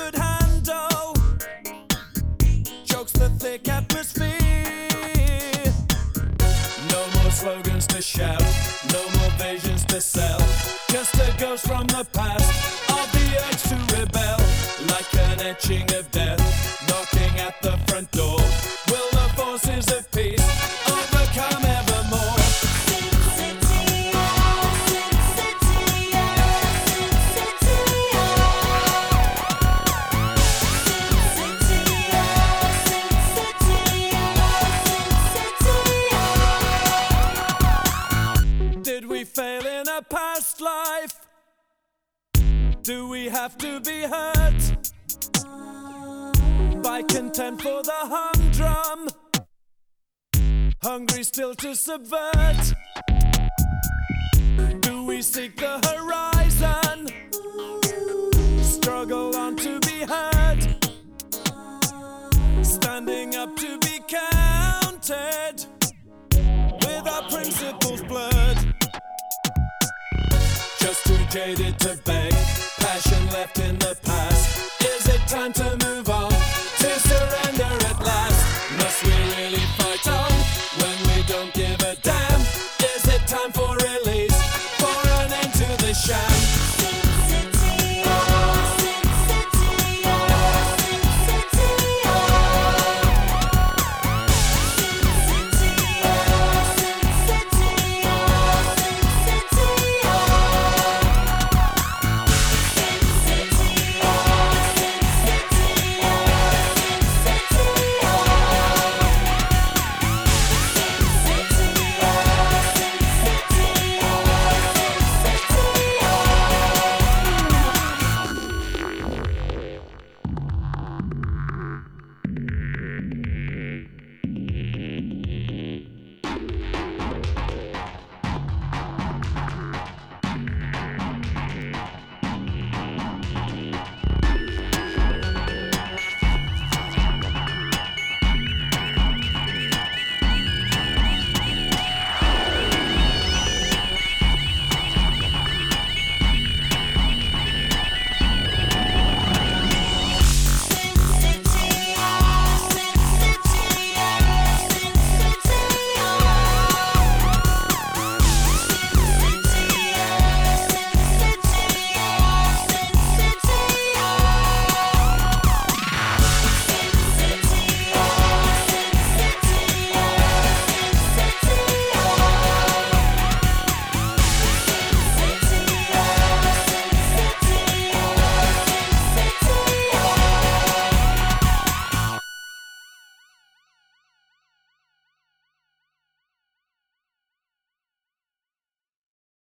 could handle jokes, the thick atmosphere. No more slogans to shout, no more visions to sell. Just a ghost from the past of the urge to rebel, like an etching of death knocking at the front door. Will the forces of peace overcome evermore? Sin City, oh, Sin City, oh, Sin City, oh. Did we fail in a past life? Do we have to be hurt by contempt for the humdrum, hungry still to subvert? Do we seek the horizon, struggle on to be heard, standing up to be counted, with our principles blurred? Just too jaded to beg, passion left in the past. Is it time to